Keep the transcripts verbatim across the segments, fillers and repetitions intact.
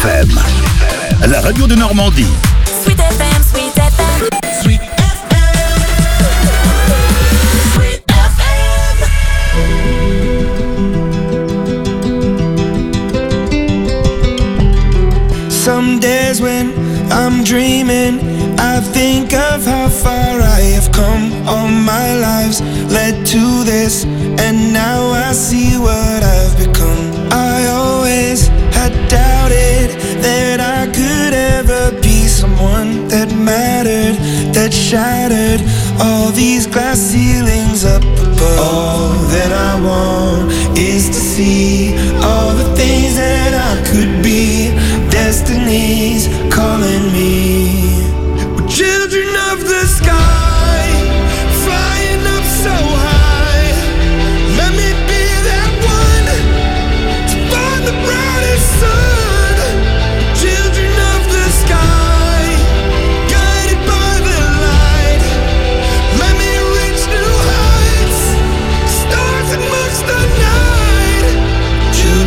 M, la radio de Normandie. Sweet F M, Sweet F M. Sweet F M. Sweet F M. Some days when I'm dreaming, I think of how far I have come. All my lives led to this, and now I see what I've become. I always had doubted that I could ever be someone that mattered, that shattered all these glass ceilings up above. All that I want is to see all the things that I could be. Destiny's calling me. We're children of the sky, flying up so high. Let me be that one to find the brightest sun. Children of the sky, guided by the light. Let me reach new heights, stars amongst the night. Children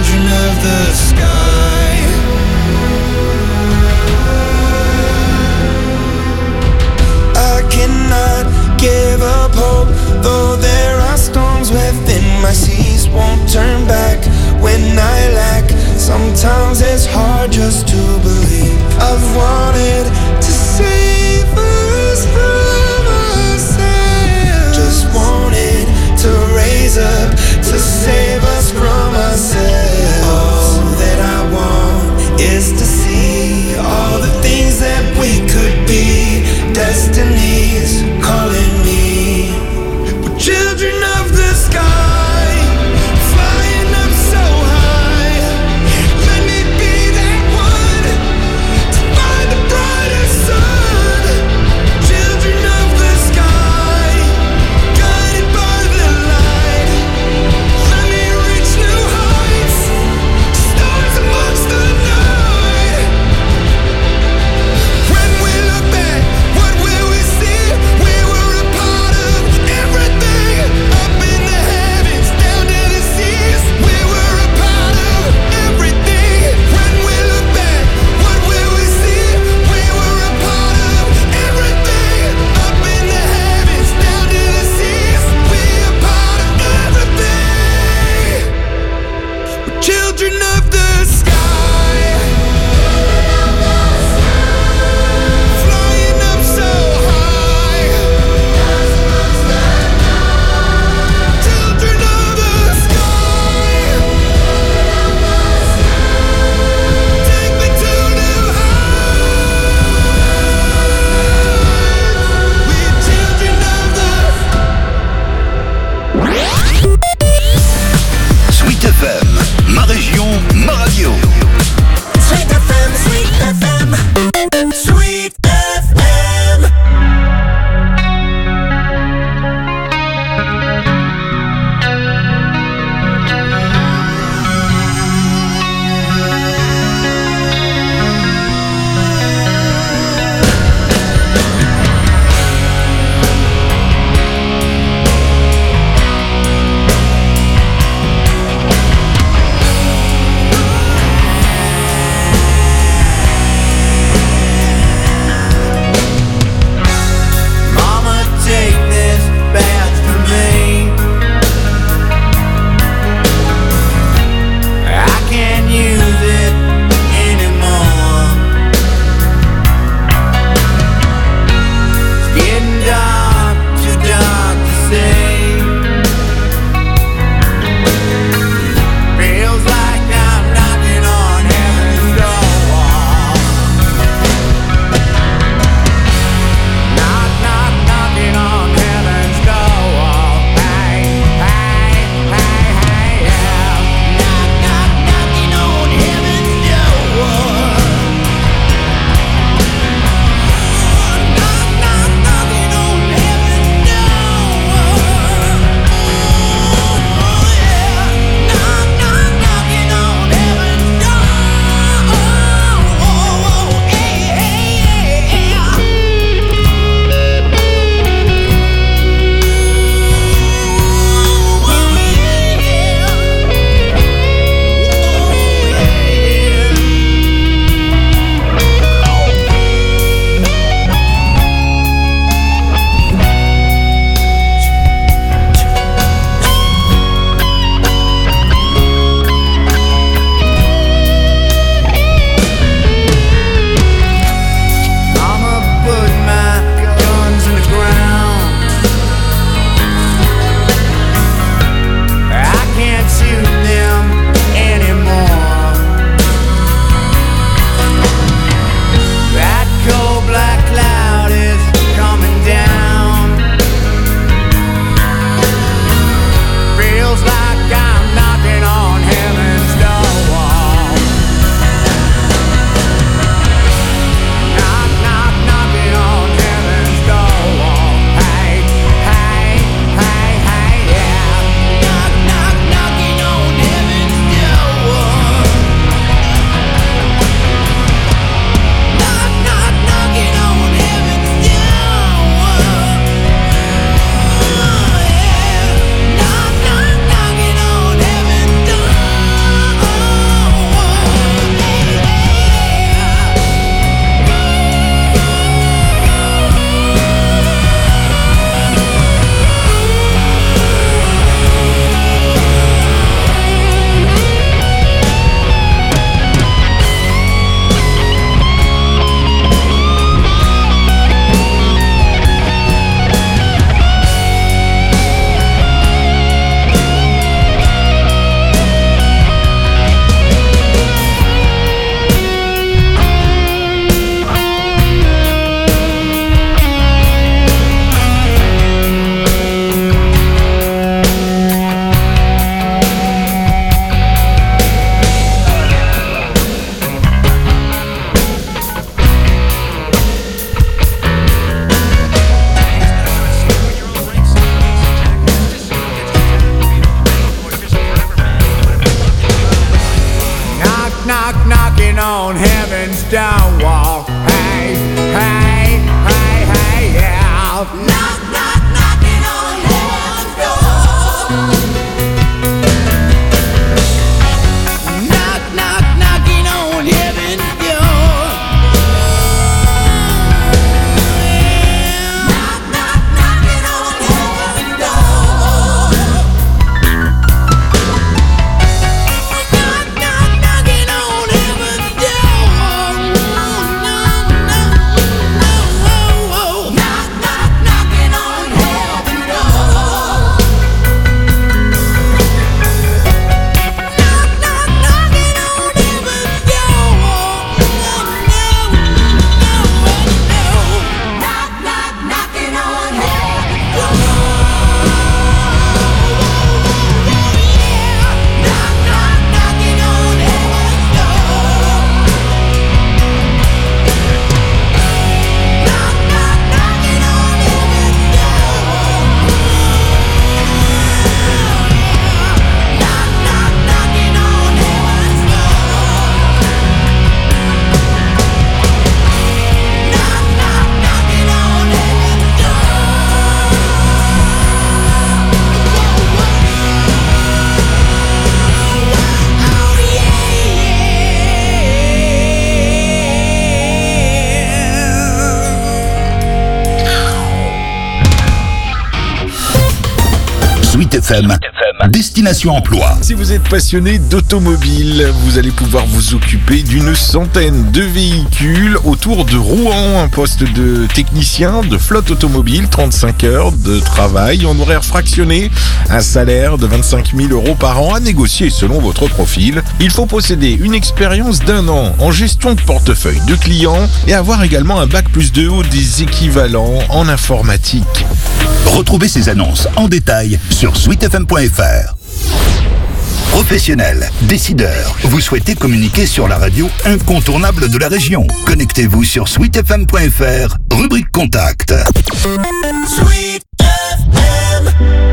F M, Destination Emploi. Si vous êtes passionné d'automobile, vous allez pouvoir vous occuper d'une centaine de véhicules autour de Rouen. Un poste de technicien de flotte automobile, trente-cinq heures de travail en horaire fractionné, un salaire de vingt-cinq mille euros par an à négocier selon votre profil. Il faut posséder une expérience d'un an en gestion de portefeuille de clients et avoir également un bac plus deux ou des équivalents en informatique. Retrouvez ces annonces en détail sur sweet f m point f r. Professionnels, décideurs, vous souhaitez communiquer sur la radio incontournable de la région. Connectez-vous sur sweet f m point f r, rubrique Contact. Sweet F M.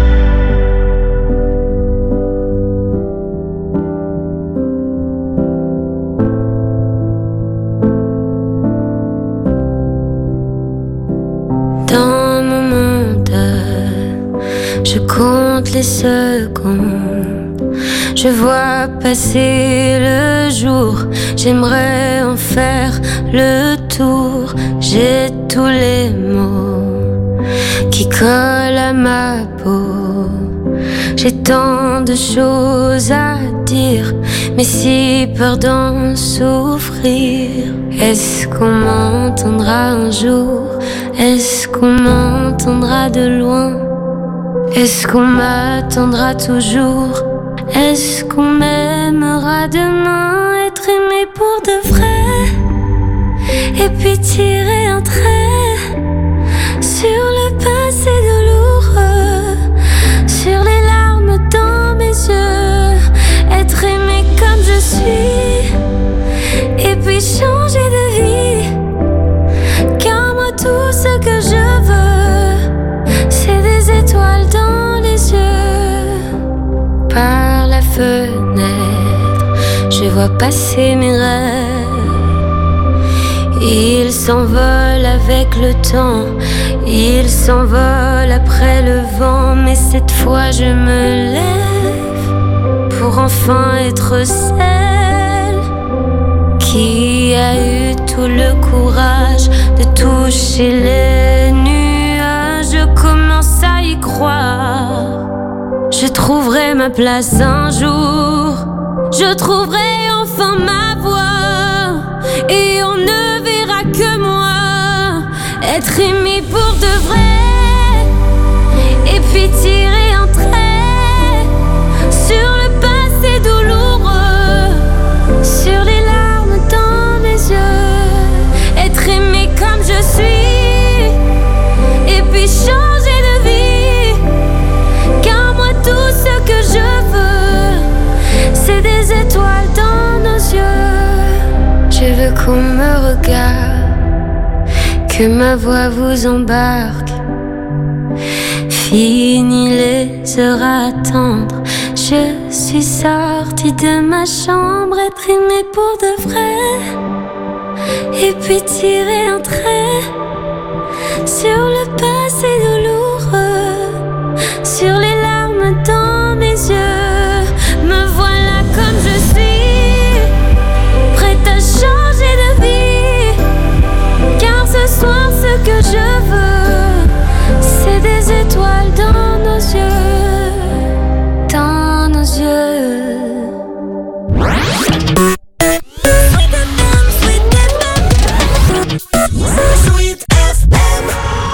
Dans mon monde, je compte les secondes. Je vois passer le jour. J'aimerais en faire le tour. J'ai tous les mots qui collent à ma peau. J'ai tant de choses à dire, mais si peur d'en souffrir. Est-ce qu'on m'entendra un jour? Est-ce qu'on m'entendra de loin? Est-ce qu'on m'attendra toujours? Est-ce qu'on m'aimera demain? Être aimé pour de vrai, et puis tirer un trait sur le passé douloureux, sur les larmes dans mes yeux. Être aimé comme je suis, et puis changer de vie. Car moi tout ce que je veux, c'est des étoiles dans les yeux. Par la fenêtre, je vois passer mes rêves. Ils s'envolent avec le temps, ils s'envolent après le vent. Mais cette fois je me lève pour enfin être celle qui a eu tout le courage de toucher les nuages. Je commence à y croire. Je trouverai ma place un jour. Je trouverai enfin ma voix, et on ne verra que moi. Être aimé pour de vrai, et puis tirer un trait sur le passé douloureux, sur les larmes dans mes yeux. Être aimé comme je suis, et puis changer de vie. Car moi tout ce que je veux, c'est des étoiles dans nos yeux. Je veux qu'on me regarde, que ma voix vous embarque. Fini les heures à attendre, je suis sortie de ma chambre. Être aimée pour de vrai, et puis tirer un trait sur le passé douloureux, sur les larmes dans mes yeux. Me voilà comme je suis, prête à changer de vie. Car ce soir ce que je veux, c'est des étoiles dans nos yeux, dans nos yeux. Sweet F M.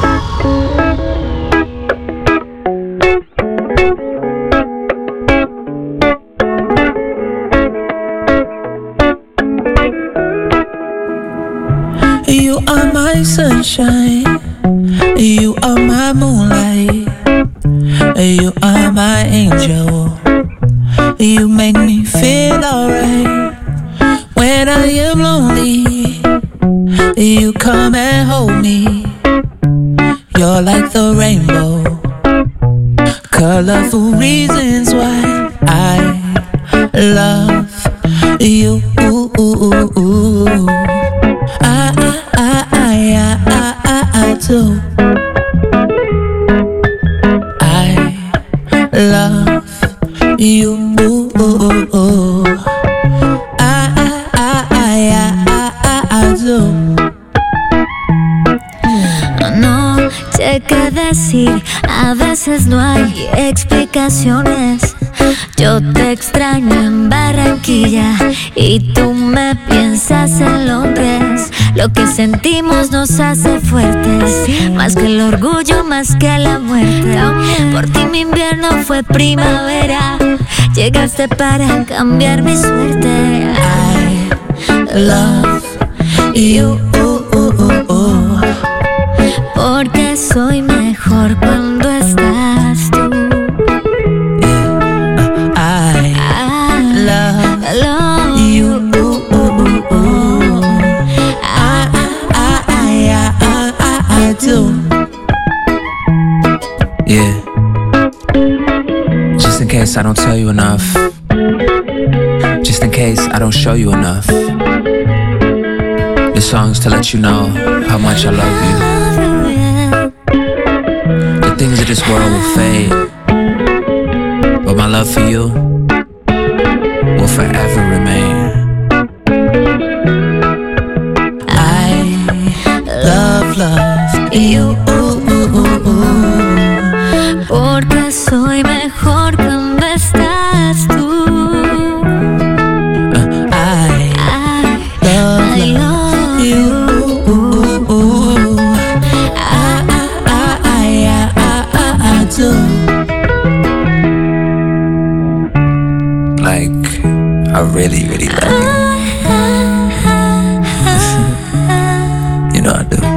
You are my sunshine, you are my moonlight, you are my angel. You make me feel alright. When I am lonely, you come and hold me. You're like the rainbow, colorful reasons why I love you. I, I, I, I, I, I, I do. I love you. I, I, I, I, I, I do. No te quedes ir a veces. veces no hay explicaciones. Yo te extraño en Barranquilla y tú me piensas en Londres. Lo que sentimos nos hace fuertes, más que el orgullo, más que la muerte. Por ti mi invierno fue primavera, llegaste para cambiar mi suerte. I love you, porque soy mejor cuando estás tú. I, I love, love you. I, I, I, I, I, I do. Yeah. Just in case I don't tell you enough. Just in case I don't show you enough. This song's to let you know how much I love you. The things of this world will fade, but my love for you will forever remain. I love, love you. Porque soy mejor cuando estás tú. I, I love you. I, I, I, I, I, I do. Like, I really, really love you. You know I do.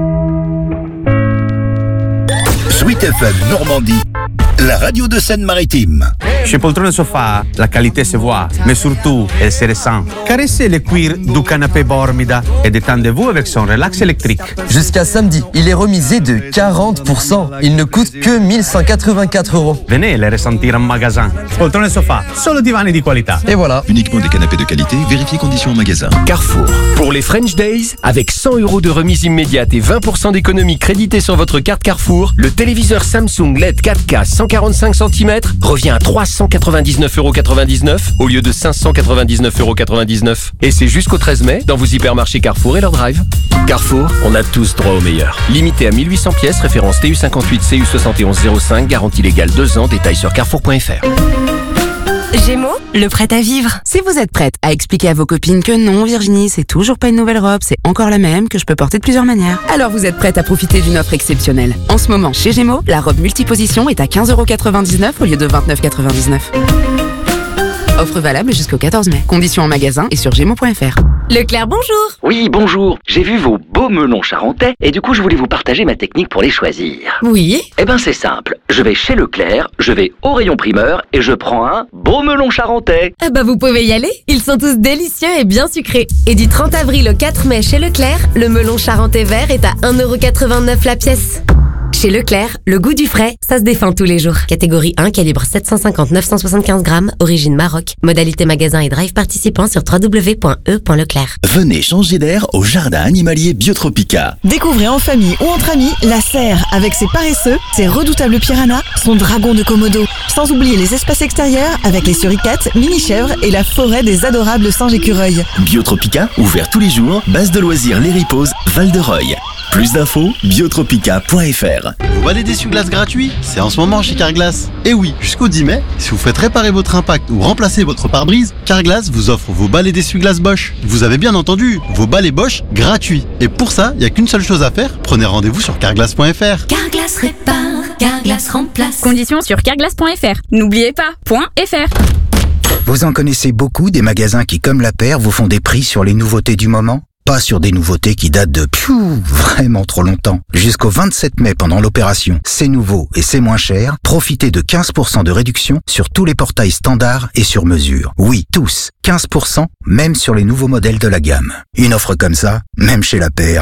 Sweet F M Normandie, la radio de Seine-Maritime. Chez Poltrone Sofa, la qualité se voit, mais surtout, elle se ressent. Caressez le cuir du canapé Bormida et détendez-vous avec son relax électrique. Jusqu'à samedi, il est remisé de quarante pour cent. Il ne coûte que mille cent quatre-vingt-quatre euros. Venez le ressentir en magasin. Poltrone Sofa, solo divani di qualità. Et voilà. Uniquement des canapés de qualité, vérifiez conditions en magasin. Carrefour. Pour les French Days, avec cent euros de remise immédiate et vingt pour cent d'économie créditée sur votre carte Carrefour, le téléviseur Samsung L E D quatre K cent quarante-cinq centimètres revient à trois cent quatre-vingt-dix-neuf euros quatre-vingt-dix-neuf au lieu de cinq cent quatre-vingt-dix-neuf euros quatre-vingt-dix-neuf. Et c'est jusqu'au treize mai dans vos hypermarchés Carrefour et leur drive. Carrefour, on a tous droit au meilleur. Limité à mille huit cents pièces, référence T U cinquante-huit C U soixante et onze zéro cinq, garantie légale deux ans, détails sur carrefour point f r. Gémeaux, le prêt à vivre. Si vous êtes prête à expliquer à vos copines que non, Virginie, c'est toujours pas une nouvelle robe, c'est encore la même, que je peux porter de plusieurs manières, alors vous êtes prête à profiter d'une offre exceptionnelle. En ce moment, chez Gémeaux, la robe multiposition est à quinze euros quatre-vingt-dix-neuf au lieu de vingt-neuf euros quatre-vingt-dix-neuf. Offre valable jusqu'au quatorze mai. Conditions en magasin et sur gémeaux point f r. Leclerc, bonjour. Oui, bonjour. J'ai vu vos beaux melons charentais et du coup, je voulais vous partager ma technique pour les choisir. Oui. Eh ben, c'est simple. Je vais chez Leclerc, je vais au rayon primeur et je prends un beau melon charentais. Eh ben, vous pouvez y aller. Ils sont tous délicieux et bien sucrés. Et du trente avril au quatre mai chez Leclerc, le melon charentais vert est à un euro quatre-vingt-neuf la pièce. Chez Leclerc, le goût du frais, ça se défend tous les jours. Catégorie un, calibre sept cent cinquante à neuf cent soixante-quinze grammes, origine Maroc. Modalité magasin et drive participant sur w w w point e point leclerc. Venez changer d'air au jardin animalier Biotropica. Découvrez en famille ou entre amis la serre avec ses paresseux, ses redoutables piranhas, son dragon de Komodo. Sans oublier les espaces extérieurs avec les suricates, mini-chèvres et la forêt des adorables singes écureuils. Biotropica, ouvert tous les jours, base de loisirs Les Riposes, Val-de-Reuil. Plus d'infos, biotropica point f r. Vous valez d'essuie-glace gratuit? C'est en ce moment chez Carglass. Et oui, jusqu'au dix mai, si vous faites réparer votre impact ou remplacer votre pare-brise, Carglass vous offre vos balais d'essuie-glace Bosch. Vous avez bien entendu, vos balais Bosch gratuits. Et pour ça, il n'y a qu'une seule chose à faire, prenez rendez-vous sur carglass point f r. Carglass répare, Carglass remplace. Conditions sur carglass point f r. N'oubliez pas, .fr. Vous en connaissez beaucoup des magasins qui, comme la paire, vous font des prix sur les nouveautés du moment? Pas sur des nouveautés qui datent de piou, vraiment trop longtemps. Jusqu'au vingt-sept mai pendant l'opération C'est nouveau et c'est moins cher, profitez de quinze pour cent de réduction sur tous les portails standards et sur mesure. Oui, tous, quinze pour cent, même sur les nouveaux modèles de la gamme. Une offre comme ça, même chez la paire,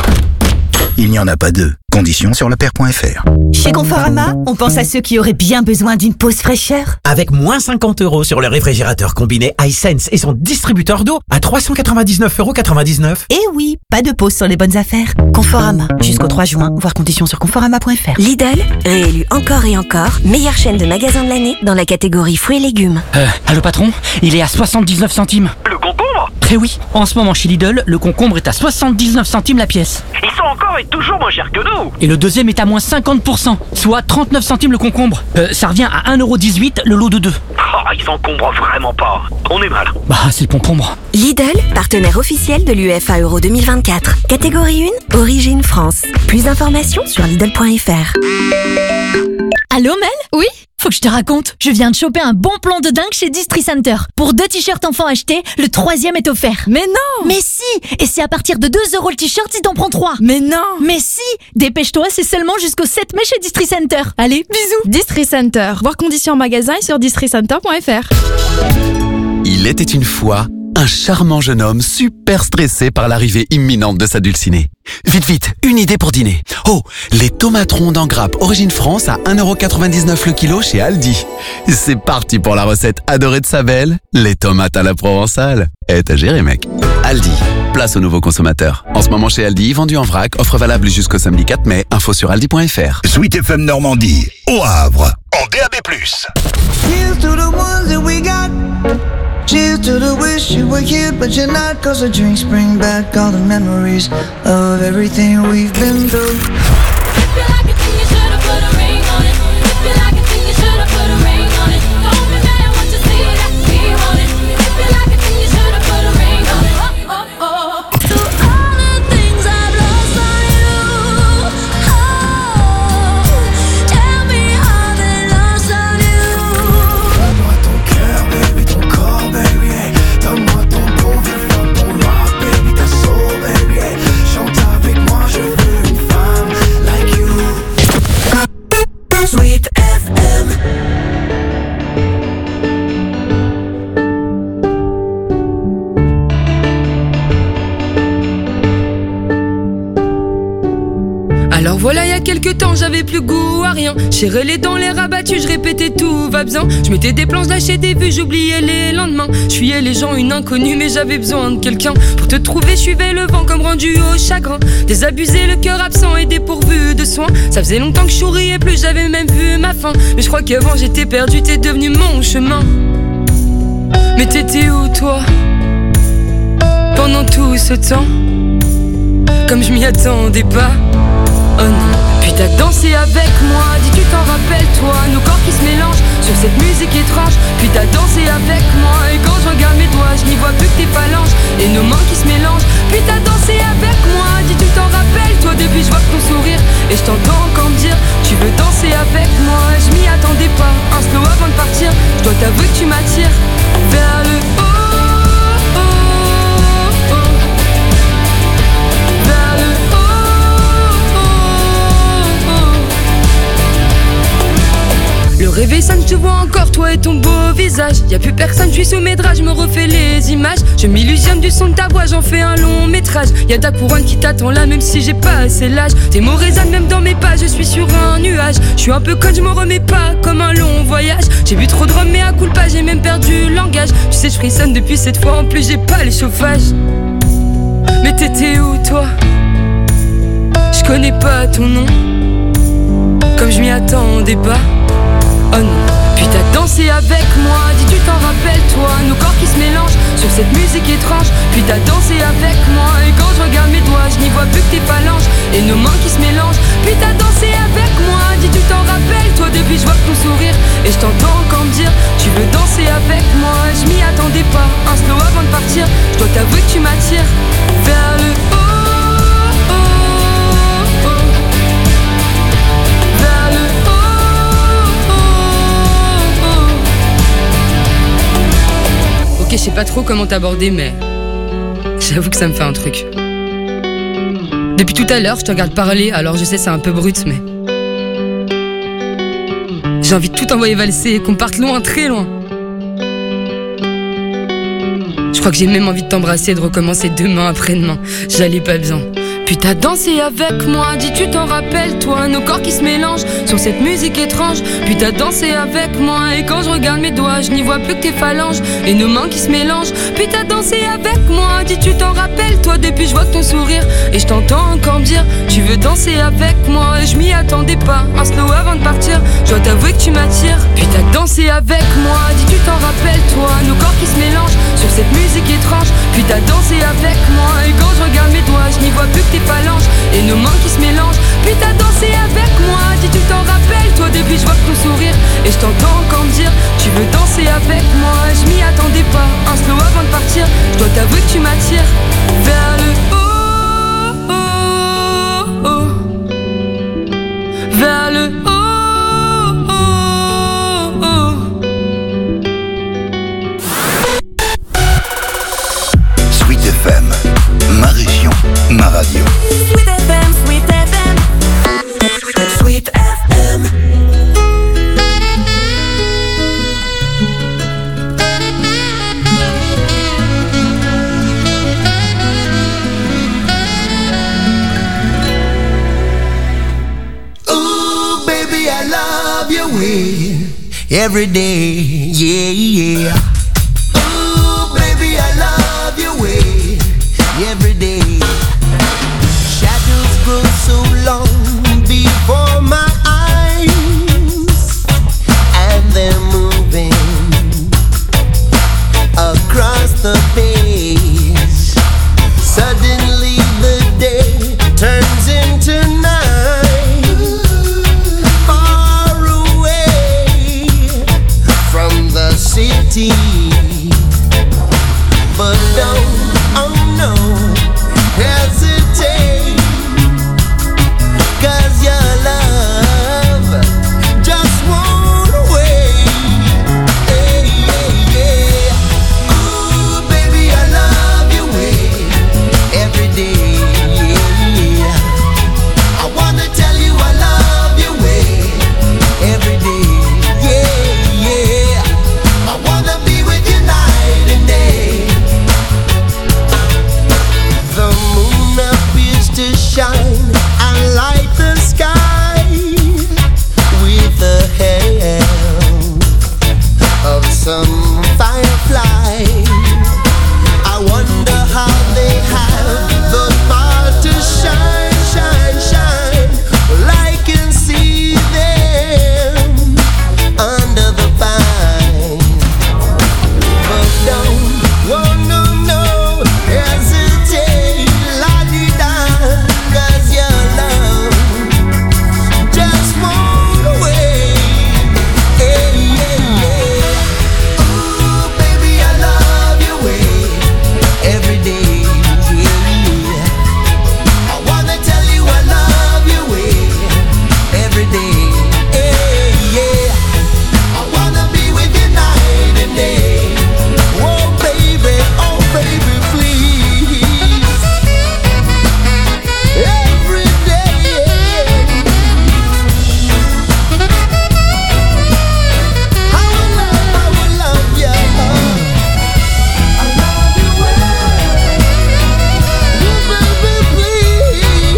il n'y en a pas deux. Conditions sur lepaire point f r. Chez Conforama, on pense à ceux qui auraient bien besoin d'une pause fraîcheur. Avec moins cinquante euros sur le réfrigérateur combiné iSense et son distributeur d'eau à trois cent quatre-vingt-dix-neuf euros quatre-vingt-dix-neuf. Et oui, pas de pause sur les bonnes affaires. Conforama, jusqu'au trois juin, voir conditions sur conforama point f r. Lidl, réélu encore et encore, meilleure chaîne de magasins de l'année dans la catégorie fruits et légumes. Euh, allô patron, il est à soixante-dix-neuf centimes. Le concombre ? Eh oui, en ce moment chez Lidl, le concombre est à soixante-dix-neuf centimes la pièce. Ils sont encore et toujours moins chers que nous. Et le deuxième est à moins cinquante pour cent, soit trente-neuf centimes le concombre. Euh, ça revient à un euro dix-huit le lot de deux. Oh, ils encombrent vraiment pas. On est mal. Bah, c'est le concombre. Lidl, partenaire officiel de l'U E F A Euro deux mille vingt-quatre. Catégorie un, Origine France. Plus d'informations sur Lidl point F R. Allô Mel ? Oui ? Faut que je te raconte, je viens de choper un bon plan de dingue chez Distri Center. Pour deux t-shirts enfants achetés, le troisième est offert. Mais non! Mais si! Et c'est à partir de deux euros le t-shirt si t'en prends trois. Mais non! Mais si! Dépêche-toi, c'est seulement jusqu'au sept mai chez Distri Center. Allez, bisous! Distri Center. Voir conditions en magasin et sur distri center point F R. Il était une fois un charmant jeune homme super stressé par l'arrivée imminente de sa dulcinée. Vite, vite, une idée pour dîner. Oh, les tomates rondes en grappe Origine France à un euro quatre-vingt-dix-neuf le kilo chez Aldi. C'est parti pour la recette adorée de sa belle, les tomates à la provençale. Eh, t'as géré, mec. Aldi, place aux nouveaux consommateurs. En ce moment chez Aldi, vendu en vrac, offre valable jusqu'au samedi quatre mai, info sur aldi point F R. Sweet F M Normandie, au Havre, en D A B plus. Here's to the ones that we got. Cheers to the wish you were here, but you're not. Cause the drinks bring back all the memories of everything we've been through. Alors voilà, il y a quelques temps, j'avais plus goût à rien. J'ai relé dans les rabattus, je répétais tout va bien. Je mettais des planches, lâchais des vues, j'oubliais les lendemains. Je fuyais les gens, une inconnue, mais j'avais besoin de quelqu'un. Pour te trouver, je suivais le vent comme rendu au chagrin. Désabusé, le cœur absent et dépourvu de soins. Ça faisait longtemps que je souriais plus, j'avais même vu ma fin. Mais je crois qu'avant j'étais perdu, t'es devenu mon chemin. Mais t'étais où toi pendant tout ce temps? Comme je m'y attendais pas. Oh non, puis t'as dansé avec moi, dis tu t'en rappelles toi, nos corps qui se mélangent sur cette musique étrange. Puis t'as dansé avec moi, et quand je regarde mes doigts, je n'y vois plus que tes phalanges et nos mains qui se mélangent. Puis t'as dansé avec moi, dis tu t'en rappelles toi, depuis je vois ton sourire et je t'entends encore me dire tu veux danser avec moi. Je m'y attendais pas, un slow avant de partir, je dois t'avouer que tu m'attires vers le haut. Le réveil sonne, je te vois encore, toi et ton beau visage. Y'a plus personne, je suis sous mes draps, je me refais les images. Je m'illusionne du son de ta voix, j'en fais un long métrage. Y'a ta couronne qui t'attend là, même si j'ai pas assez l'âge. Tes mots résonnent même dans mes pas, je suis sur un nuage. Je suis un peu conne, je me remets pas comme un long voyage. J'ai bu trop de rhum, mais à coup pas, j'ai même perdu le langage. Tu sais, je frissonne depuis cette fois, en plus j'ai pas les chauffages. Mais t'étais où toi? Je connais pas ton nom, comme je m'y attendais pas. Oh non, puis t'as dansé avec moi, dis tu t'en rappelles toi, nos corps qui se mélangent sur cette musique étrange. Puis t'as dansé avec moi, et quand je regarde mes doigts, je n'y vois plus que tes phalanges et nos mains qui se mélangent. Puis t'as dansé avec moi, dis tu t'en rappelles toi, depuis je vois ton sourire et je t'entends encore me dire tu veux danser avec moi. Je m'y attendais pas, un slow avant de partir, je dois t'avouer que tu m'attires vers le haut. Ok, je sais pas trop comment t'aborder, mais j'avoue que ça me fait un truc. Depuis tout à l'heure, je te regarde parler, alors je sais c'est un peu brut, mais j'ai envie de tout envoyer valser et qu'on parte loin, très loin. Je crois que j'ai même envie de t'embrasser et de recommencer demain après-demain. J'allais pas bien. Puis t'as dansé avec moi, dis tu t'en rappelles toi, nos corps qui se mélangent sur cette musique étrange. Puis t'as dansé avec moi, et quand je regarde mes doigts, je n'y vois plus que tes phalanges et nos mains qui se mélangent. Puis t'as dansé avec moi, dis tu t'en rappelles toi, depuis je vois ton sourire et je t'entends encore me dire tu veux danser avec moi. Et je m'y attendais pas, un slow avant de partir, je dois t'avouer que tu m'attires. Puis t'as dansé avec moi, dis tu t'en rappelles toi, nos corps qui se mélangent sur cette cette musique étrange. Puis t'as dansé avec moi. Et quand je regarde mes doigts, je n'y vois plus que tes phalanges et nos mains qui se mélangent. Puis t'as dansé avec moi. Dis tu t'en rappelles, toi depuis je vois que ton sourire. Et je t'entends encore me dire, tu veux danser avec moi. Je m'y attendais pas, un slow avant de partir. Je dois t'avouer que tu m'attires vers le haut, oh, oh. Vers le haut. F M, ma région, ma radio. Sweet F M, Sweet F M, Sweet F M. Ooh, baby, I love your way every day, yeah, yeah. Ooh, baby, I love your way every day. Shadows grow so long before my eyes, and they're moving across the page. Suddenly the day turns into night, far away from the city. But don't, oh no, hesitate, 'cause your love just won't wait. Hey, yeah, yeah. Ooh, baby, I love your way every day, yeah. I wanna tell you I love your way every day, yeah, yeah. I wanna be with you night and day. The moon appears to shine and light the sky with the help of some firefly. I wonder how they have the power to shine, shine, shine. Well, I can see them under the pine. But don't, oh no, no, hesitate, la-di-da, 'cause your love just won't wait. Hey, yeah, yeah. Ooh, baby, I love your way every day, yeah. I wanna tell you I love your way every day, hey, yeah. I wanna be with you night and day. Oh baby, oh baby, please. Every day. I will love, I will love you. I love you well. Oh baby, please.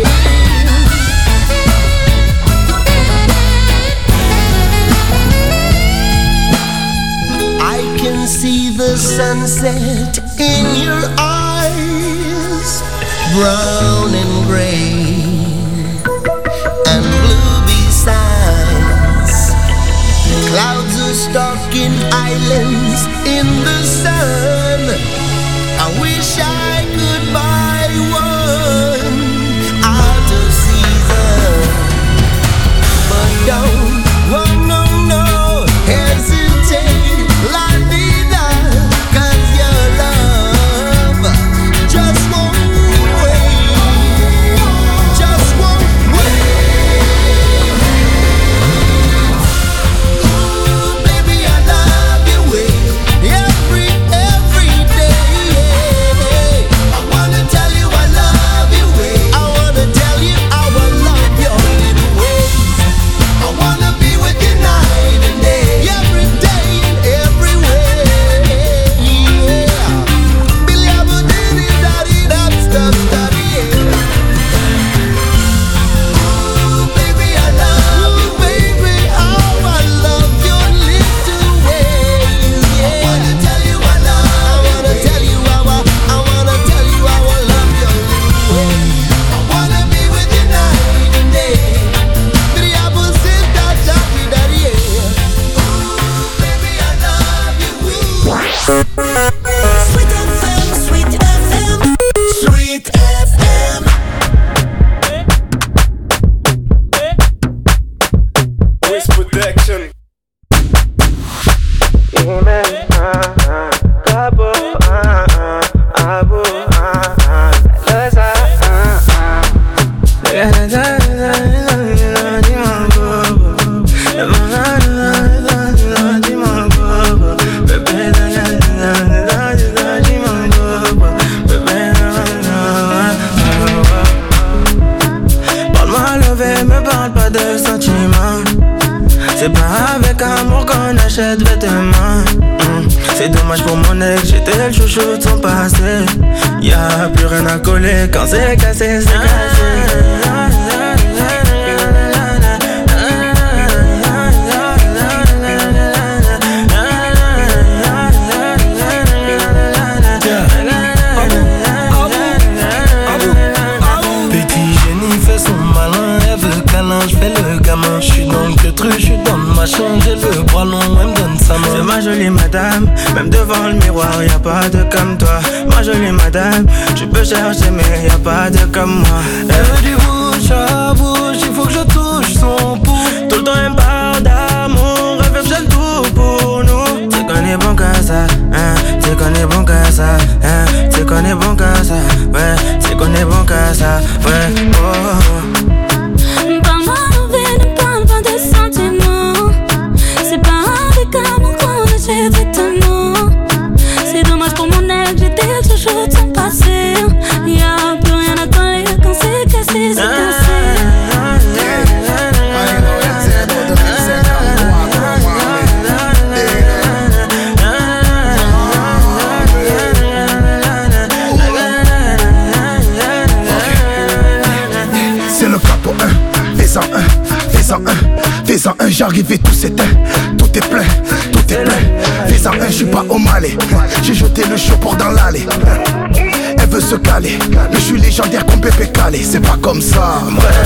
I can see the sunset in your eyes, brown and gray and blue besides. Clouds are stalking islands in the sun. I wish I could buy one out of season. But don't, oh no, no, hesitate, la-di-da, 'cause your love just won't wait, just won't wait. Ooh, baby, I love your way every, every day. I wanna tell you I love your way. I wanna tell you I will love your little ways. I wanna be with you night and day, every day and every way, yeah. Billy Abba diddy daddy dab stub daddy, yeah. Ooh, baby, I love you, baby, how I love your little ways, yeah. I wanna tell you I love, I wanna tell you how I, I wanna tell you how I love your little ways. I wanna be with you night and day. Billy Abba said that daddy daddy, yeah. Ooh, baby, I love you. Sweet achète vêtements. mm. C'est dommage pour mon ex, j'étais le chouchou de son passé. Y'a plus rien à coller quand c'est cassé, c'est cassé. J'fais le gamin, j'suis dans le queutru, j'suis dans le machin, j'ai le bras long, elle me donne sa main. C'est ma jolie madame, même devant le miroir, y'a pas de comme toi. Ma jolie madame, tu peux chercher mais y'a pas de comme moi. Elle veut du bouche à bouche, il faut que je touche son pouls. Tout le temps elle me parle d'amour, elle fait le tout pour nous. C'est qu'on est bon qu'à ça, hein, c'est qu'on est bon qu'à ça, hein, c'est qu'on est bon qu'à ça, ouais, c'est qu'on est bon qu'à ça, ouais, oh. C'est dommage pour mon ex, j'étais le chouchou de son passé. Y'a plus rien à coller quand c'est cassé, c'est cassé. C'est le capot un, fais-en un, fais-en un, fais-en un, j'arrive et tout s'éteint, tout est plein, tout est plein. Fais-en un, j'suis pas au Malais, j'ai jeté le chaud pour dans l'allée. Elle veut se caler, mais j'suis légendaire comme Pépé Calé, c'est pas comme ça.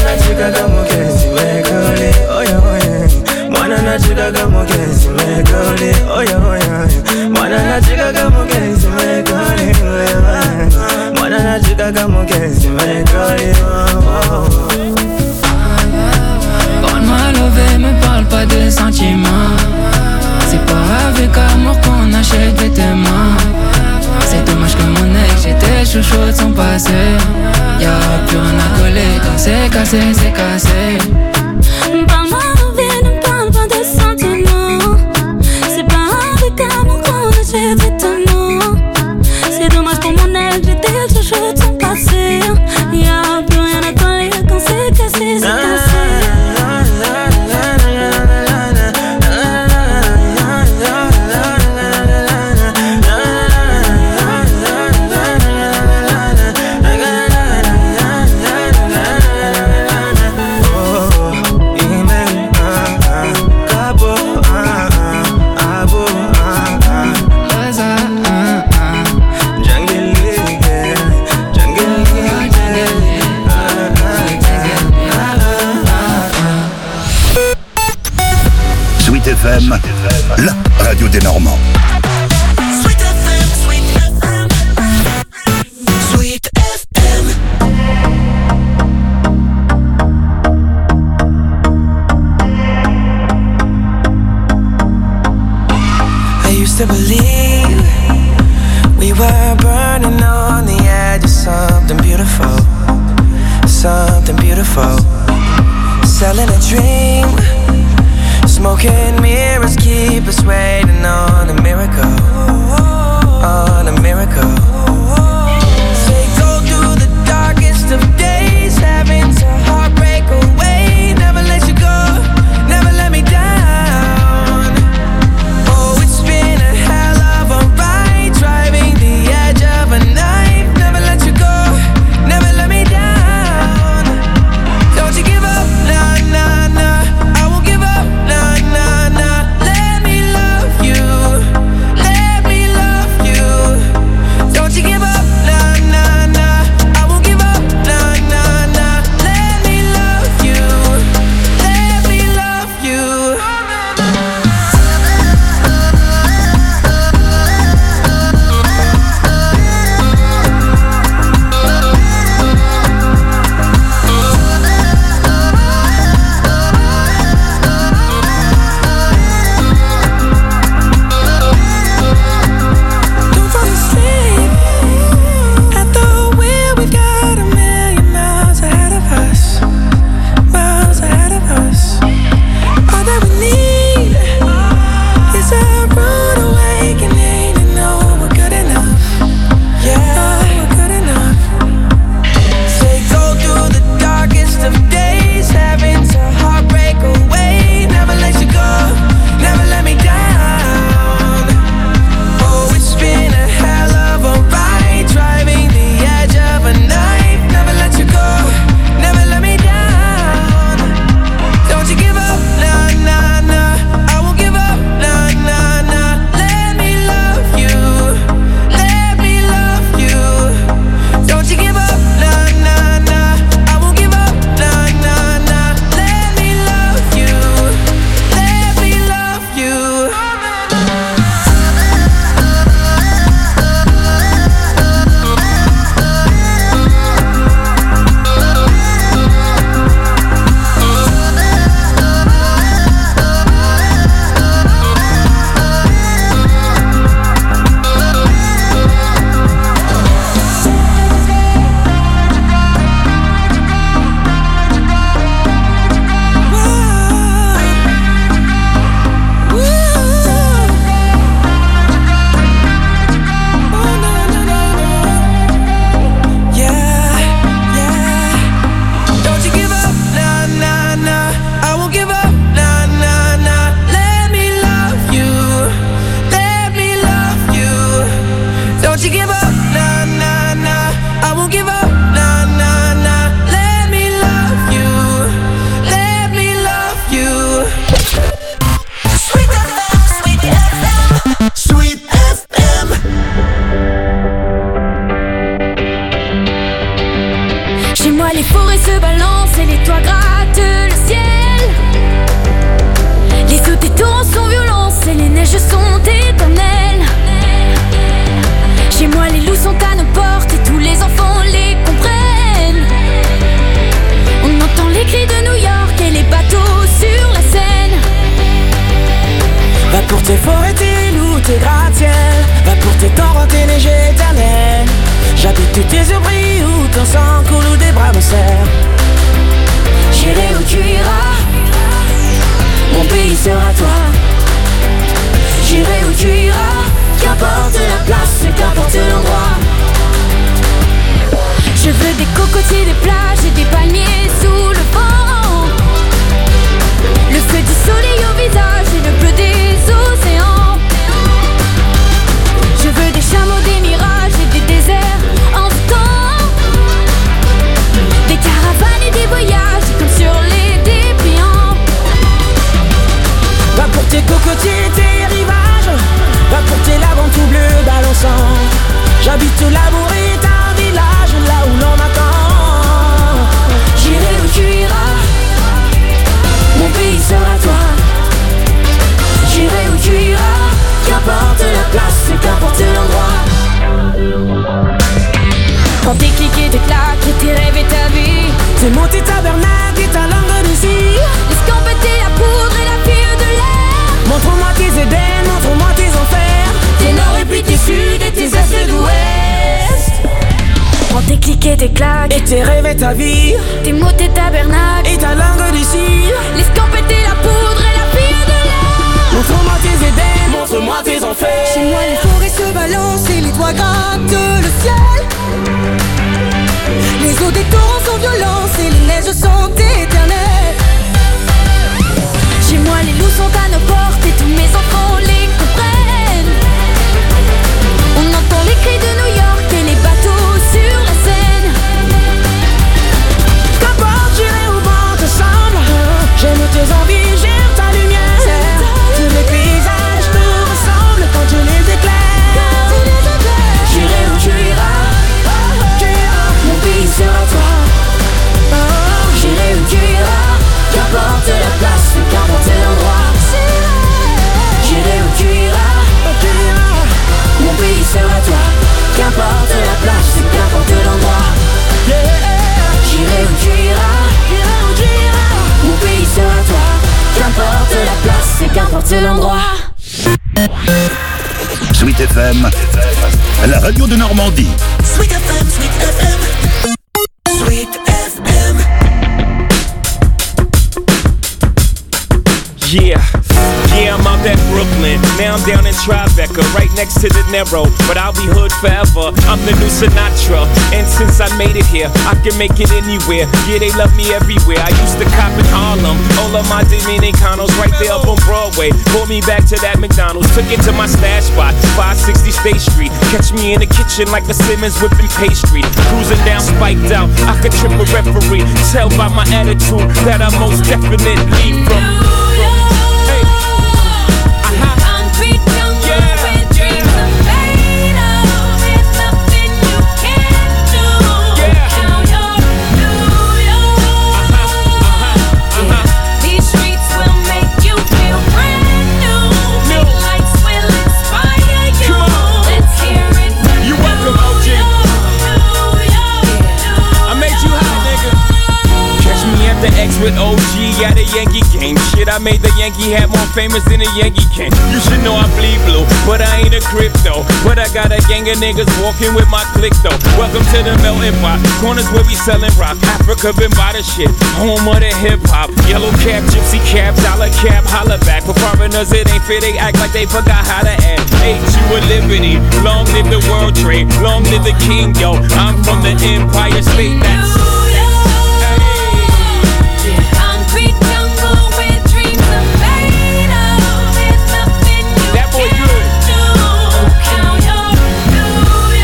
Parle-moi lové, me parle pas de sentiments. C'est pas avec amour qu'on achète vêtements. C'est dommage que mon ex, j'étais chouchou de son passé. Y'a plus rien à coller quand c'est cassé, c'est cassé. Parle-moi lové, ne parle pas de sentiments. C'est pas avec amour qu'on achète vêtements. C'est dommage pour mon ex, j'étais chouchou de son passé. Y'a plus rien à coller quand c'est cassé, c'est cassé. F M, la radio des Normands. Sweet F M, Sweet F M, Sweet F M. I used to believe we were burning on the edge of something beautiful, something beautiful. Selling a dream. Smoking mirrors keep us waiting on a miracle, on a miracle. Say go through the darkest of days, having to heartbreak away. Never let you go, never let me down. Oh, it's been a hell of a ride, driving the edge of a knife. Never let you go, never let me down. Don't you give up, nah, nah, nah. I won't give up, nah, nah, nah. Let me love you. Don't you give up, nah, nah, nah. I won't give up, nah, nah, nah. Let me love you, let me love you. Sweet F M, Sweet F M, Sweet F M. Chez moi les forêts se balancent et les toits grattent le ciel. Les eaux des torrents sont violents et les neiges sont éternelles. Chez moi les loups sont à nos portes et tous les enfants les comprennent. On entend les cris de New York et les bateaux sur la Seine. Va pour tes forêts, tes loups, tes gratte-ciel. Va pour tes torrents, tes neiges éternelles. J'habite tes abris où ton sang coule ou des bras me serrent. J'irai où tu iras, mon pays sera toi. J'irai où tu iras, qu'importe la place, qu'importe l'endroit. Je veux des cocotiers, des plages et des palmiers sous le vent. Le feu du soleil au visage et le bleu des océans. Je veux des chameaux, des mirages et des déserts en temps. Des caravanes et des voyages comme sur les dépliants. Va pour tes cocotiers, tes rivages. Va pour tes laves tout bleu balançant. J'habite Labouré, un village là où l'on m'attend. J'irai où tu iras, mon pays sera toi. J'irai où tu iras, qu'importe la place, qu'importe l'endroit. Quand tes clics et tes claques et tes rêves et ta vie, tes mots, tes tabernacles et ta langue de cire. L'escampette, la poudre et la fille de l'air. Montre-moi tes Éden, montre-moi tes enfers. Tes nord et puis tes sud et tes est d'ouest. Prends tes clics et tes claques et tes rêves et ta vie. Tes mots, tes tabernacles et ta langue de cire. L'escampette, la poudre et la fille de l'air. Montre-moi tes Éden, montre-moi tes enfers. Chez moi les forêts se balancent et les toits grattent le ciel. Les eaux des torrents sont violentes et les neiges sont éternelles. Chez moi les loups sont à nos portes et tous mes enfants les comprennent. On entend les cris de New York et les bateaux sur la Seine. Qu'importe, j'irai où vent te semble. J'aime tes envies, j'aime ta lumière. Tous les paysages te ressemblent quand tu les éclaires. J'irai où tu iras, mon pays sera toi. J'irai où tu iras, qu'importe la place, qu'importe l'endroit. J'irai où tu iras, mon pays sera toi. Qu'importe la place, qu'importe l'endroit. J'irai où tu iras, mon pays sera toi. Qu'importe la place, qu'importe l'endroit. Sweet F M, la radio de Normandie. Sweet F M, Sweet F M, Sweet F M. Yeah, yeah, I'm out at Brooklyn. Now I'm down in Tribeca, right next to De Niro. But I'll be hood forever. I'm the new Sinatra. And since I made it here, I can make it anywhere. Yeah, they love me everywhere. I used to cop in Harlem. All of my Dominicanos right there up on Broadway. Pulled me back to that McDonald's. Took it to my stash spot, five sixty State Street. Catch me in the kitchen like a Simmons whipping pastry. Cruising down spiked out. I could trip a referee. Tell by my attitude that I most definitely from. With O G at a Yankee game. Shit, I made the Yankee hat more famous than a Yankee can. You should know I bleed blue, but I ain't a crypto. But I got a gang of niggas walking with my click though. Welcome to the melting pot. Corners where we selling rock. Africa been by the shit. Home of the hip hop. Yellow cap, gypsy cap, dollar cap, holla back. For foreigners it ain't fair, they act like they forgot how to act. Ain't you a liberty? Long live the world trade. Long live the king, yo. I'm from the Empire State. That's That boy good.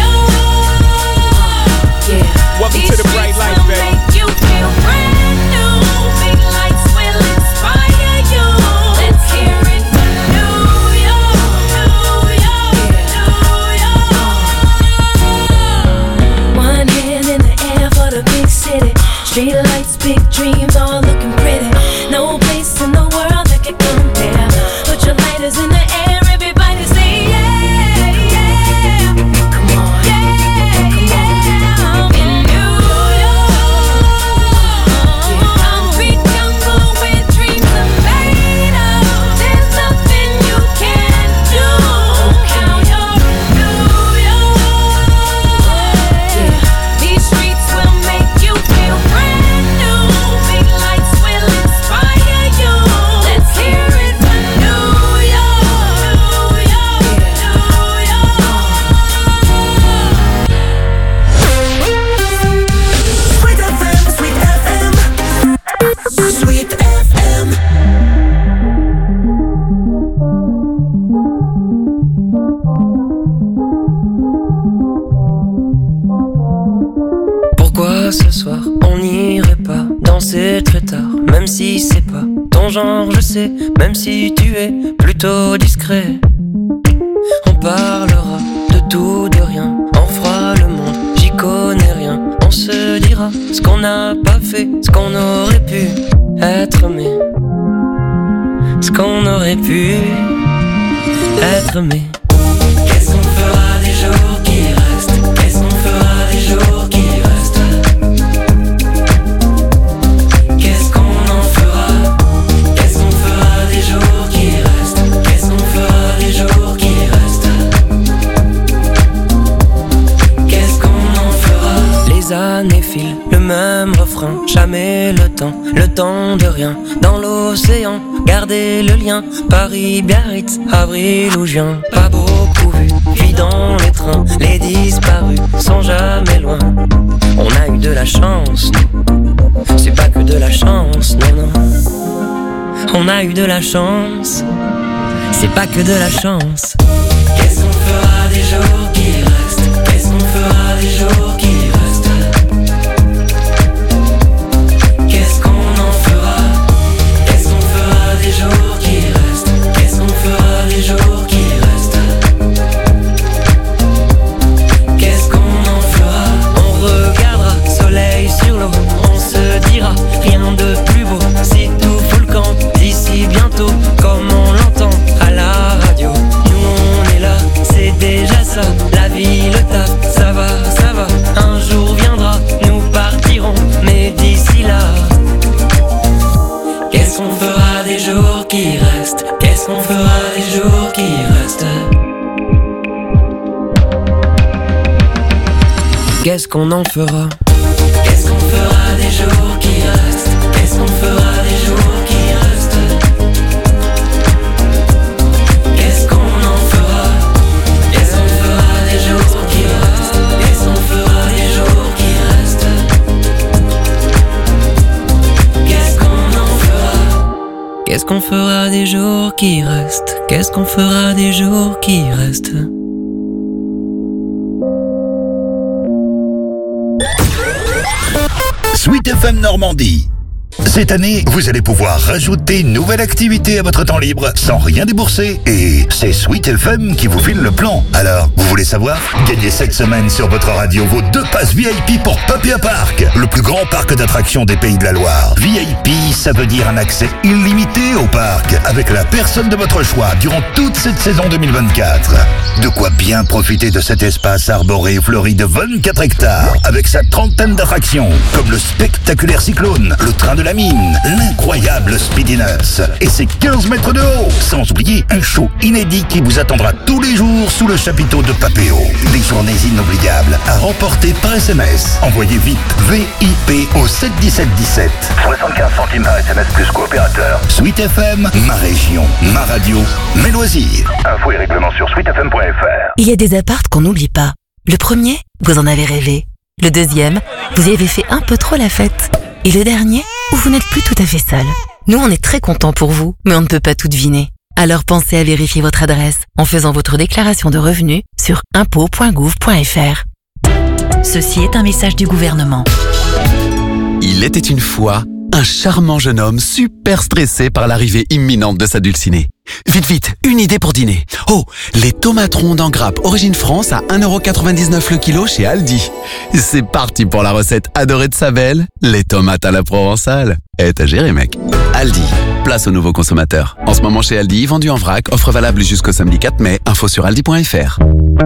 pourquoi ce soir on n'irait pas danser très tard, même si c'est pas ton genre, je sais, même si tu es plutôt discret. On parlera de tout, de rien, on fera le monde, j'y connais rien. On se dira ce qu'on n'a pas fait, ce qu'on aurait pu être, mais ce qu'on aurait pu être, mais qu'est-ce qu'on fera des jours qui restent? Qu'est-ce qu'on fera des jours qui restent? Qu'est-ce qu'on en fera? Qu'est-ce qu'on fera des jours qui restent? Qu'est-ce qu'on fera des jours qui restent? Qu'est-ce qu'on en fera? Les années filent, le même refrain, jamais le temps, le temps de rien. Dans l'océan, gardez le lien, Paris, Biarritz, avril ou juin. Pas beaucoup vu, puis dans les trains, les disparus sont jamais loin. On a eu de la chance, c'est pas que de la chance, non, non. On a eu de la chance, c'est pas que de la chance. Qu'est-ce qu'on fera des jours qui restent? Qu'est-ce qu'on fera des jours qui restent? Qu'est-ce qu'on en fera? Qu'est-ce qu'on fera des jours qui restent? Qu'est-ce qu'on fera des jours qui restent? Qu'est-ce qu'on en fera? On regardera soleil sur l'eau, on se dira rien de plus beau. Si tout fout le camp d'ici bientôt, comme on l'entend à la radio. Nous on est là, c'est déjà ça. La vie, le taf, ça va, ça va. Un jour viendra, nous partirons, mais d'ici là, qu'est-ce qu'on fera des jours qui restent? Qu'est-ce qu'on fera des jours qui restent? Qu'est-ce qu'on en fera? Qu'est-ce qu'on fera des jours qui restent? Qu'est-ce qu'on fera des jours qui restent? Qu'est-ce qu'on en fera? Qu'est-ce qu'on fera des jours qui restent? Qu'est-ce qu'on fera des jours qui restent? Qu'est-ce qu'on en fera? Qu'est-ce qu'on fera des jours qui restent? Qu'est-ce qu'on fera des jours qui restent? Sweet F M Normandie. Cette année, vous allez pouvoir rajouter une nouvelle activité à votre temps libre sans rien débourser. Et c'est Sweet F M qui vous file le plan. Alors, vous voulez savoir? Gagnez cette semaine sur votre radio vos deux passes V I P pour Papéa Park, le plus grand parc d'attractions des Pays de la Loire. V I P, ça veut dire un accès illimité au parc, avec la personne de votre choix durant toute cette saison deux mille vingt-quatre. De quoi bien profiter de cet espace arboré fleuri de vingt-quatre hectares, avec sa trentaine d'attractions, comme le spectaculaire cyclone, le train de la mine, l'incroyable Speedy Nuts et ses quinze mètres de haut, sans oublier un show inédit qui vous attendra tous les jours sous le chapiteau de Papéo. Des journées inoubliables à remporter par S M S. Envoyez vite V I P au sept dix-sept dix-sept. soixante-quinze centimes par S M S plus coopérateur. Sweet F M, ma région, ma radio, mes loisirs. Infos et règlements sur sweet f m point f r. Il y a des appartes qu'on n'oublie pas. Le premier, vous en avez rêvé. Le deuxième, vous y avez fait un peu trop la fête. Et le dernier, où vous n'êtes plus tout à fait seul. Nous, on est très contents pour vous, mais on ne peut pas tout deviner. Alors pensez à vérifier votre adresse en faisant votre déclaration de revenus sur impôts point gouv point f r. Ceci est un message du gouvernement. Il était une fois un charmant jeune homme super stressé par l'arrivée imminente de sa dulcinée. Vite, vite, une idée pour dîner. Oh, les tomates rondes en grappe Origine France à un euro quatre-vingt-dix-neuf le kilo chez Aldi. C'est parti pour la recette adorée de sa belle, les tomates à la provençale. Eh, t'as géré, mec. Aldi, place aux nouveaux consommateurs. En ce moment chez Aldi, vendu en vrac, offre valable jusqu'au samedi quatre mai, info sur aldi point f r.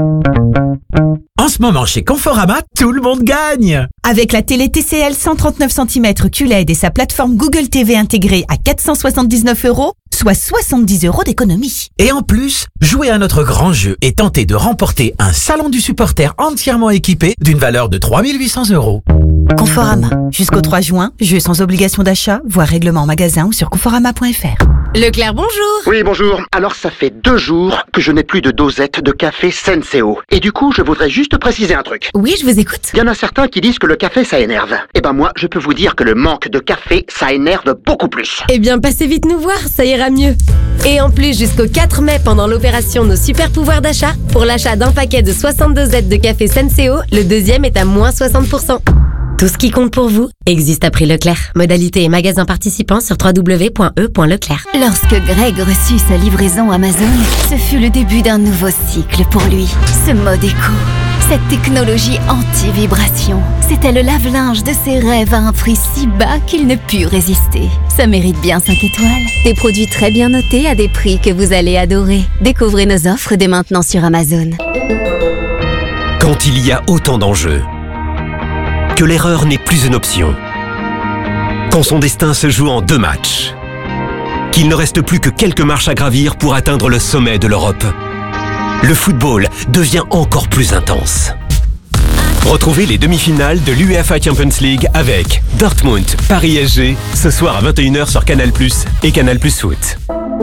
En ce moment, chez Conforama, tout le monde gagne! Avec la télé T C L cent trente-neuf centimètres Q L E D et sa plateforme Google T V intégrée à quatre cent soixante-dix-neuf euros, soit soixante-dix euros d'économie. Et en plus, jouez à notre grand jeu et tentez de remporter un salon du supporter entièrement équipé d'une valeur de trois mille huit cents euros. Conforama. Jusqu'au trois juin, jeu sans obligation d'achat, voire règlement en magasin ou sur conforama point f r. Leclerc, bonjour. Oui, bonjour. Alors, ça fait deux jours que je n'ai plus de dosette de café Senseo. Et du coup, je voudrais juste préciser un truc. Oui, je vous écoute. Il y en a certains qui disent que le café, ça énerve. Eh ben moi, je peux vous dire que le manque de café, ça énerve beaucoup plus. Eh bien, passez vite nous voir, ça ira mieux. Et en plus, jusqu'au quatre mai, pendant l'opération Nos Super Pouvoirs d'achat, pour l'achat d'un paquet de soixante-deux Z de café Senseo, le deuxième est à moins soixante pour cent. Tout ce qui compte pour vous existe à prix Leclerc. Modalité et magasins participants sur w w w point e point leclerc. Lorsque Greg reçut sa livraison Amazon, ce fut le début d'un nouveau cycle pour lui. Ce mode éco, cette technologie anti-vibration, c'était le lave-linge de ses rêves à un prix si bas qu'il ne put résister. Ça mérite bien cinq étoiles. Des produits très bien notés à des prix que vous allez adorer. Découvrez nos offres dès maintenant sur Amazon. Quand il y a autant d'enjeux, que l'erreur n'est plus une option, quand son destin se joue en deux matchs, qu'il ne reste plus que quelques marches à gravir pour atteindre le sommet de l'Europe, le football devient encore plus intense. Retrouvez les demi-finales de l'UEFA Champions League avec Dortmund, Paris S G, ce soir à vingt et une heures sur Canal plus, et Canal plus Foot.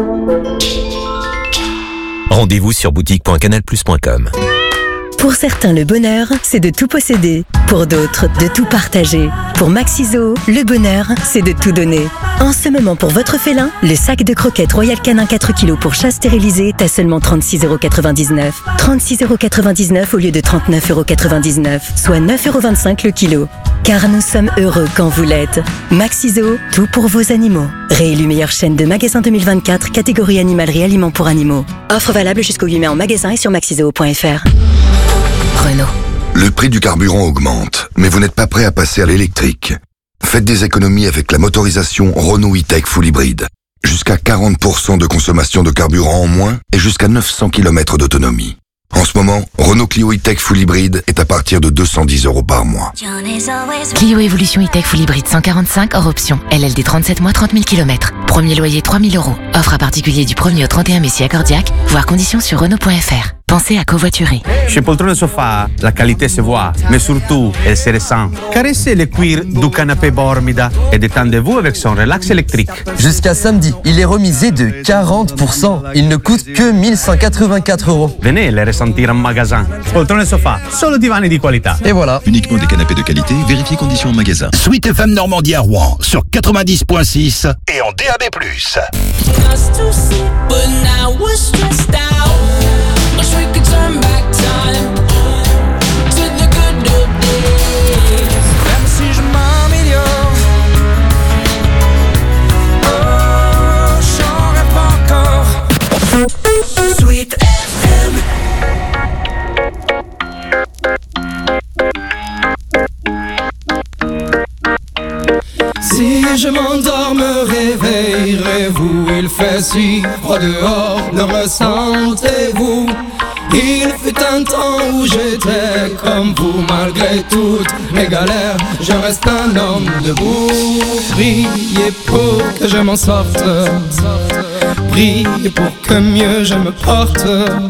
Rendez-vous sur boutique point canal plus point com. Pour certains, le bonheur, c'est de tout posséder. Pour d'autres, de tout partager. Pour Maxiso, le bonheur, c'est de tout donner. En ce moment, pour votre félin, le sac de croquettes Royal Canin quatre kilos pour chat stérilisé est à seulement trente-six euros quatre-vingt-dix-neuf. trente-six euros quatre-vingt-dix-neuf au lieu de trente-neuf euros quatre-vingt-dix-neuf, soit neuf euros vingt-cinq le kilo. Car nous sommes heureux quand vous l'êtes. Maxiso, tout pour vos animaux. Réélu meilleure chaîne de magasins deux mille vingt-quatre, catégorie animalerie aliments pour animaux. Offre valable jusqu'au huit mai en magasin et sur maxiso point f r. Renault. Le prix du carburant augmente, mais vous n'êtes pas prêt à passer à l'électrique. Faites des économies avec la motorisation Renault E-Tech Full Hybrid. Jusqu'à quarante pour cent de consommation de carburant en moins et jusqu'à neuf cents kilomètres d'autonomie. En ce moment, Renault Clio E-Tech Full Hybrid est à partir de deux cent dix euros par mois. Clio Evolution E-Tech Full Hybrid cent quarante-cinq hors option. L L D trente-sept mois, trente mille kilomètres. Premier loyer trois mille euros. Offre à particulier du premier au trente et un mai si accordiaque. Voir conditions sur Renault point f r. Pensez à covoiturer. Chez Poltrone Sofa, la qualité se voit, mais surtout, elle se ressent. Caressez le cuir du canapé Bormida et détendez-vous avec son relax électrique. Jusqu'à samedi, il est remisé de quarante pour cent. Il ne coûte que mille cent quatre-vingt-quatre euros. Venez le ressentir en magasin. Poltrone Sofa, solo divani di qualità. Et voilà. Uniquement des canapés de qualité, vérifiez conditions en magasin. Sweet F M Normandie à Rouen, sur quatre-vingt-dix point six et en D A B plus. Même si je m'améliore, oh, j'en rêve encore. Sweet F M. Si je m'endors, me réveillerez-vous? Il fait si froid dehors, le ressentez-vous? Il fut un temps où j'étais comme vous, malgré toutes mes galères, je reste un homme debout. Priez pour que je m'en sorte, priez pour que mieux je me porte.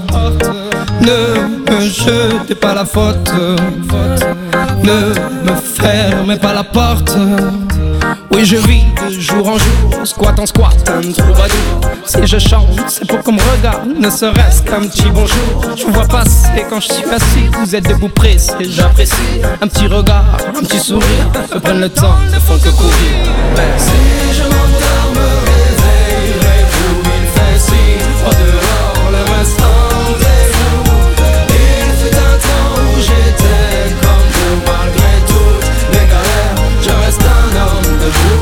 Ne me jetez pas la faute, ne me fermez pas la porte. Oui, je vis de jour en jour, squat en squat, un troubadour. Si je chante, c'est pour qu'on me regarde, ne serait-ce qu'un petit bonjour. Je vous vois passer quand je suis assis, vous êtes debout pressé, j'apprécie. Un petit regard, un petit sourire, me prennent le temps, ne font que courir. Si je m'endors, me réveillerez-vous? Il fait si froid dehors, le reste rendez-vous. Il fut un temps où j'étais comme vous, malgré toutes mes galères, je reste un homme debout.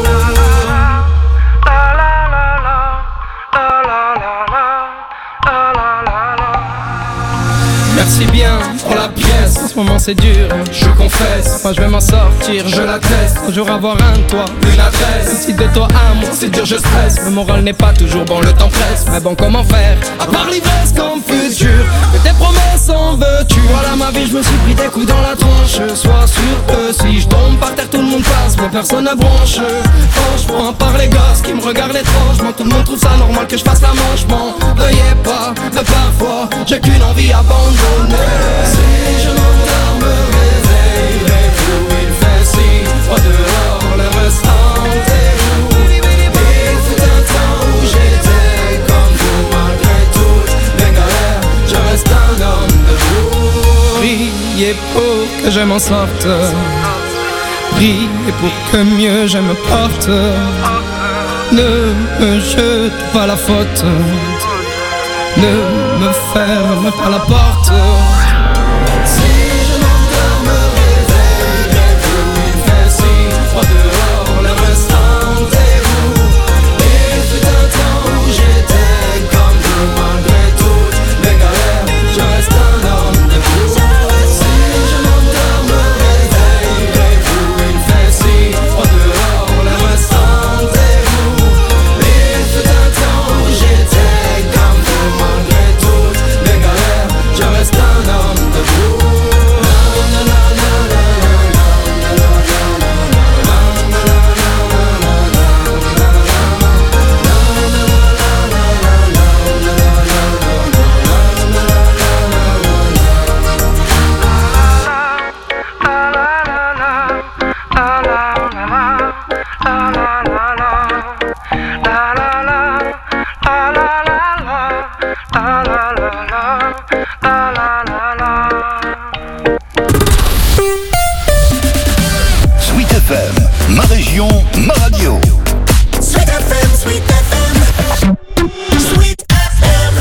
Merci bien pour la pièce, en ce moment c'est dur, je confesse. Moi je vais m'en sortir, je l'atteste. Un jour avoir un toit, une adresse. Si de toi à moi c'est dur, je stresse. Le moral n'est pas toujours bon, le temps presse. Mais bon, comment faire, à part l'ivresse comme futur? Que tes promesses en veux-tu? Voilà ma vie, je me suis pris des coups dans la tronche. Sois sûr que si je tombe par terre, tout le monde passe, mais personne ne bronche. Franchement, à part les gosses qui me regardent étrangement, tout le monde trouve ça normal que je fasse la manche. M'en veuillez pas, mais parfois j'ai qu'une envie abandonnée. Si je m'endors, me réveillerez-vous? Il fait si froid dehors, le reste rendez-vous. Il fut un temps où j'étais comme vous, malgré toutes mes galères, je reste un homme debout. Priez pour que je m'en sorte, priez pour que mieux je me porte. Ne me jete pas la faute, ne me ferme pas la porte. Si je m'endors, me réveillerez-vous? Il fait région, ma radio. Sweet F M, Sweet F M, Sweet F M.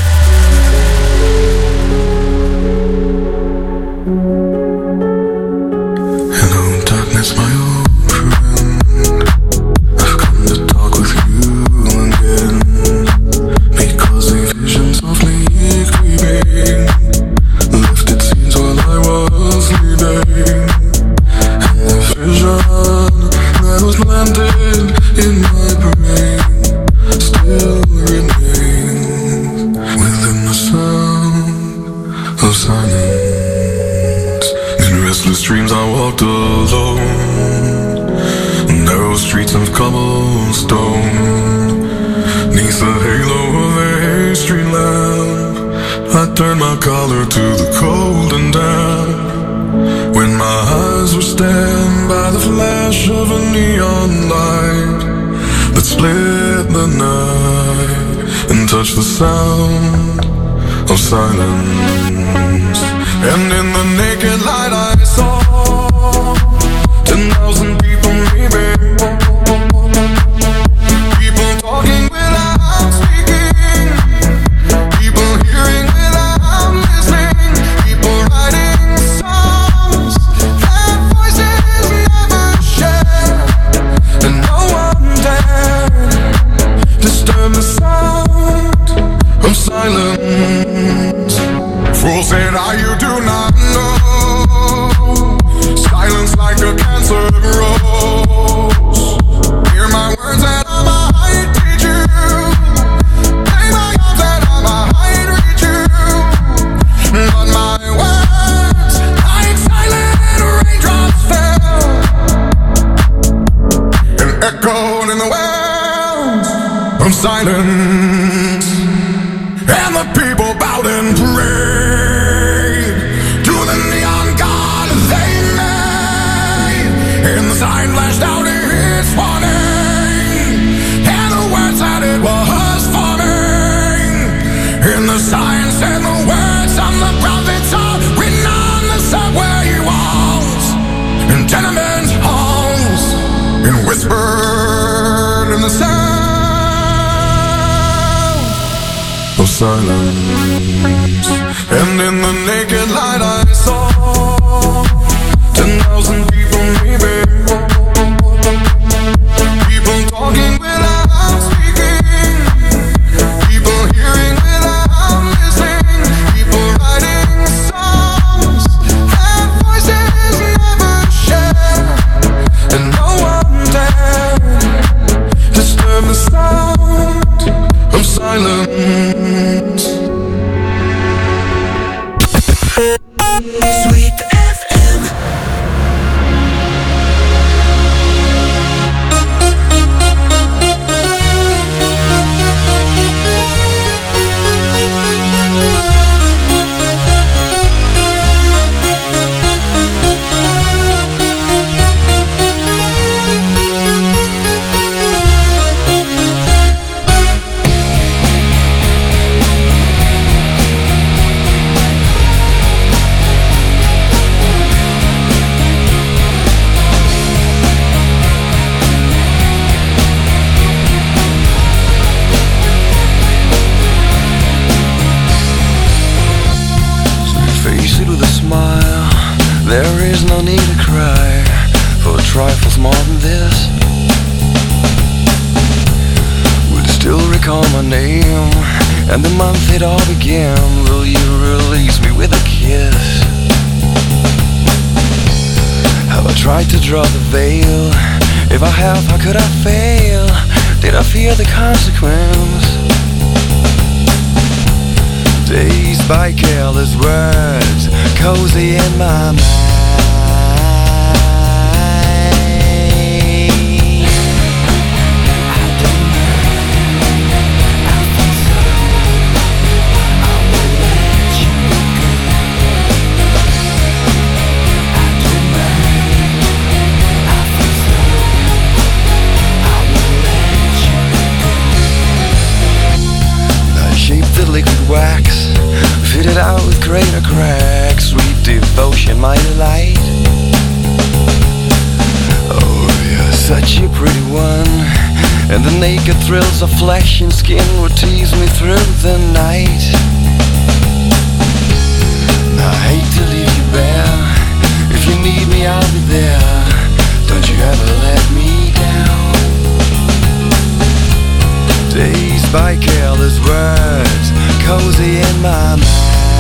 Hello, darkness, my old friend. I've come to talk with you again, because a vision softly creeping left its scenes while I was sleeping, and the vision that was planted in my brain still remains within the sound of silence. In restless dreams I walked alone, narrow streets of cobblestone, neath the halo of a street lamp. I turned my collar to the cold and damp, when my eyes were stabbed by the flash of a neon light that split the night and touched the sound of silence. And in the naked light I saw ten thousand people maybe, people talking without speaking, people hearing without listening, people writing songs that voices never share, and no one dared disturb the sound of silence. Fools said, "Ah, you do not know, silence like a cancer grows. Hear my words that I might teach you, play my arms that I might reach you, but my words like silent raindrops fell and echoed in the wells of silence, and the people bowed and prayed to the neon god they made, and the sign flashed out its warning, and the words that it was forming, and the sign said the words of the prophets are written on the subway walls and tenement halls, and whispered in the sound of silence. And in the naked light I saw ten thousand people maybe, people talking without speaking, people hearing without listening, people writing songs that voices never share, and no one dared disturb the sound of silence. Sweet F M. Face it with a smile, there is no need to cry for trifles more than this. Would still recall my name and the month it all began. Will you release me with a kiss? Have I tried to draw the veil? If I have, how could I fail? Did I fear the consequence? Dazed by careless words, cozy in my mind. I shaped the liquid wax, fitted out with greater cracks, sweet devotion, my delight. Oh yes, such a pretty one, and the naked thrills of flesh and skin would tease me through the night. I hate to leave you bare. If you need me, I'll be there. Don't you ever let me down. Dazed by careless words, cozy in my mind.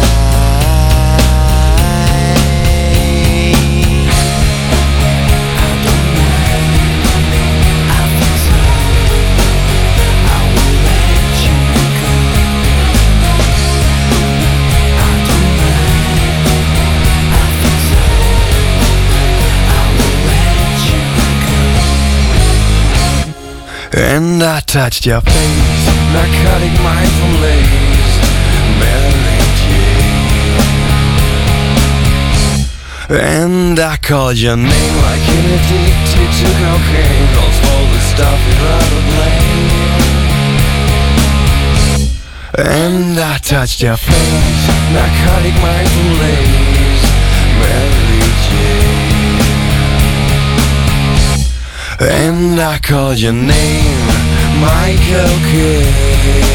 And I touched your face, narcotic mindful lace, Mary Jane. And I called your name like an addicted to cocaine, calls all the stuff you'd rather blame. And I touched your face, narcotic mindful lace, Mary Jane. And I called your name, Michael Kidd.